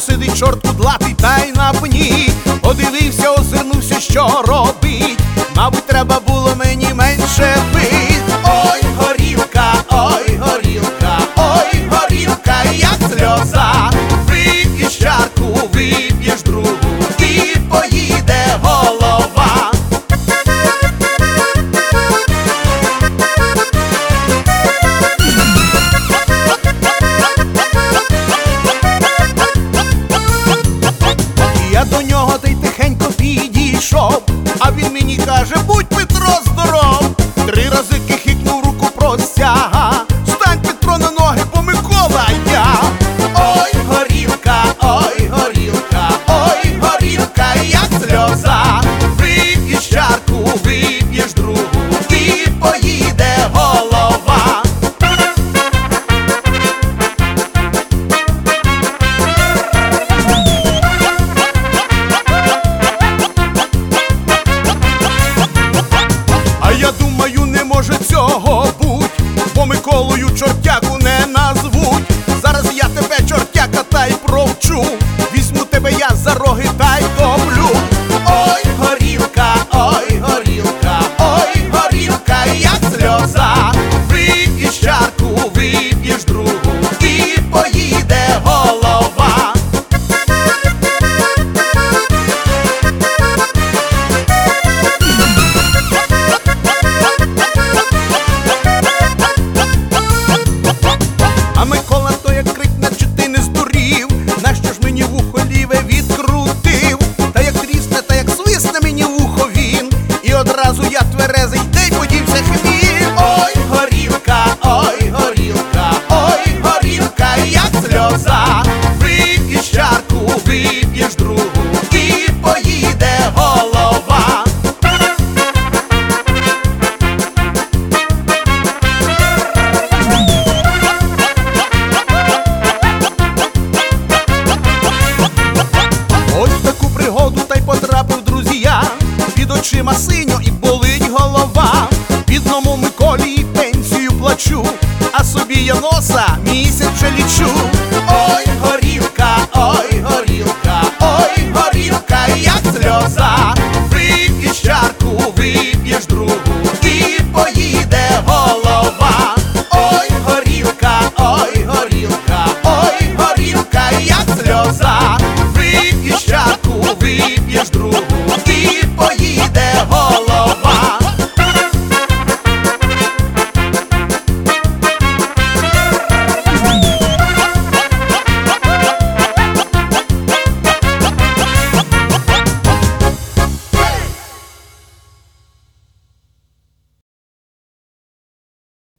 сидить чорт кудлатий та й на пні. Подивився, озирнувся, що робить. Мабуть, треба було мені менше пить. Ой, горілка, ой, горілка, ой, горілка, як сльоза. Вип'єш чарку, вип'єш другу, і поїде голова. Я до нього та й тихенько підійшов, а він мені каже: будь, Петро, здоров. 3 рази кихикнув, руку простяга: стань, Петро, на ноги, бо Микола я. Ой, горілка, ой, горілка, ой, горілка, як сльоза. Вип'єш чарку, вип'єш другу, і поїде голова. А я думаю, не може цього буть, бо Миколою чортяку не назвуть. Зараз я тебе, чортяка, та й провчу. Візьму тебе я за роги та й топлю. Ой, горілка, ой, горілка, ой, горілка, як сльоза. Вип'єш чарку, вип'єш другу, і поїде голова. А Микола то як крикне: чи ти не здурів? Нащо ж мені вухо ліве відкрутив? Та як трісне, та як свисне мені вухо він, і одразу я тверезий, де й подівся хміль. Ой, горілка, ой, горілка, ой, горілка, як сльоза. Вип'єш чарку, вип'єш другу, і поїде голова. Ось в таку пригоду та й потрапив, друзі, я. Під очима синьо і болить голова. Бідному Миколі пенсію плачу, а собі я носа місяць вже лічу.